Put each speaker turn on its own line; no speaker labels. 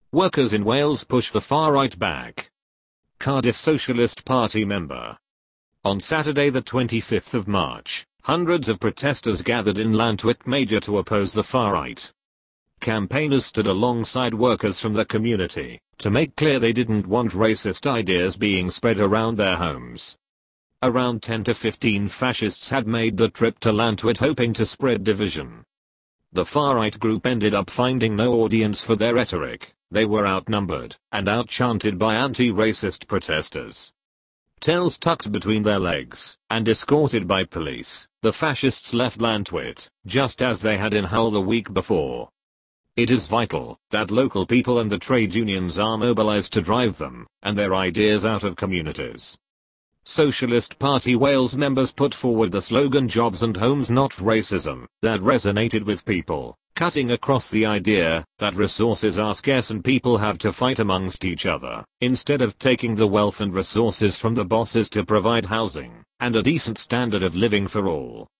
Workers in Wales push the far right back. Cardiff Socialist Party member. On Saturday the 25th of March, hundreds of protesters gathered in Llantwit Major to oppose the far right. Campaigners stood alongside workers from the community to make clear they didn't want racist ideas being spread around their homes. Around 10 to 15 fascists had made the trip to Llantwit hoping to spread division. The far-right group ended up finding no audience for their rhetoric. They were outnumbered and out-chanted by anti-racist protesters. Tails tucked between their legs and escorted by police, the fascists left Llantwit, just as they had in Hull the week before. It is vital that local people and the trade unions are mobilized to drive them and their ideas out of communities. Socialist Party Wales members put forward the slogan "Jobs and Homes, Not Racism" that resonated with people, cutting across the idea that resources are scarce and people have to fight amongst each other, instead of taking the wealth and resources from the bosses to provide housing and a decent standard of living for all.